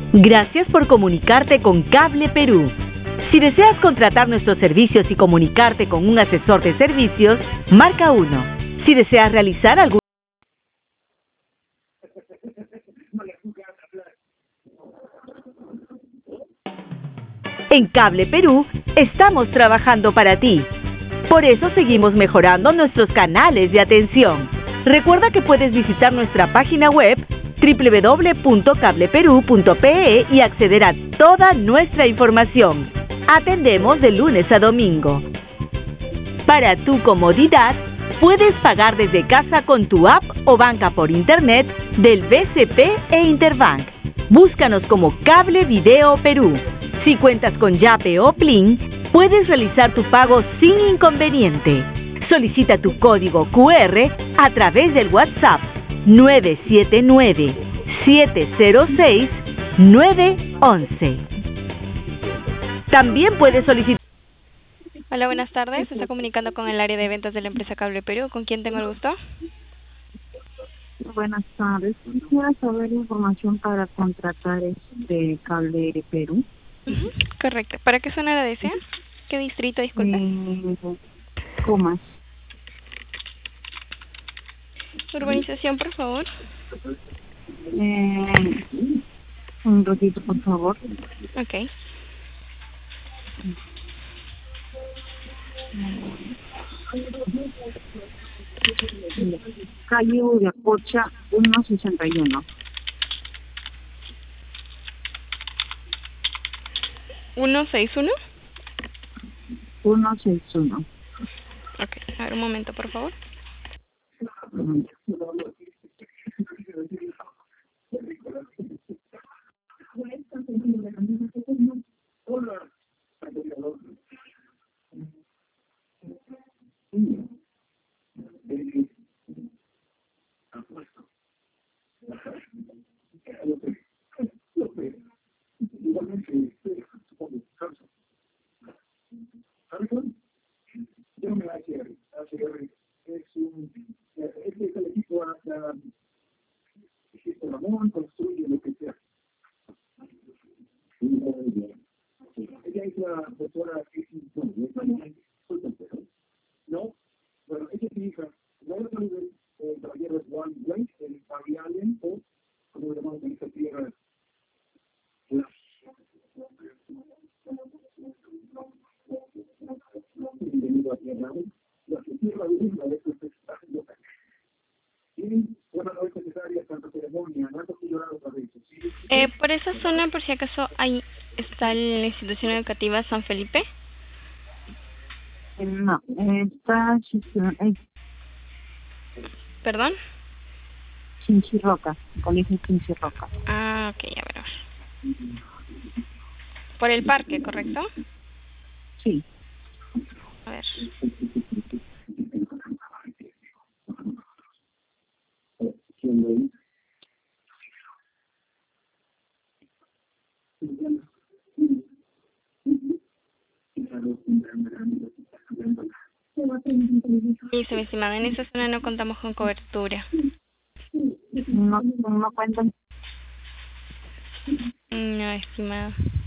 Gracias por comunicarte con Cable Perú. Si deseas contratar nuestros servicios y comunicarte con un asesor de servicios, marca 1. Si deseas realizar algún... En Cable Perú estamos trabajando para ti. Por eso seguimos mejorando nuestros canales de atención. Recuerda que puedes visitar nuestra página web www.cableperu.pe y acceder a toda nuestra información. Atendemos de lunes a domingo. Para tu comodidad, puedes pagar desde casa con tu app o banca por internet del BCP e Interbank. Búscanos como Cable Video Perú. Si cuentas con Yape o Plin, puedes realizar tu pago sin inconveniente. Solicita tu código QR a través del WhatsApp 979-706-911. También puedes solicitar... Hola, buenas tardes. Se está comunicando con el área de ventas de la empresa Cable Perú. ¿Con quién tengo el gusto? Buenas tardes. Quisiera saber información para contratar Cable Perú. Correcto. ¿Para qué zona la desea? ¿Qué distrito, disculpe? Comas. Urbanización, por favor. Un ratito, por favor. Ok. Calle Uriacocha, 161. 161. 161. Ok. A ver, un momento, por favor. Por esa zona, por si acaso, ahí está la institución educativa San Felipe. No, está ¿Perdón? Chinchirroca, Colegio Chinchirroca. Ah, ok, a ver. Por el parque, ¿correcto? Sí. A ver. Listo, mi estimada. En esa zona no contamos con cobertura. No cuentan. No, estimada.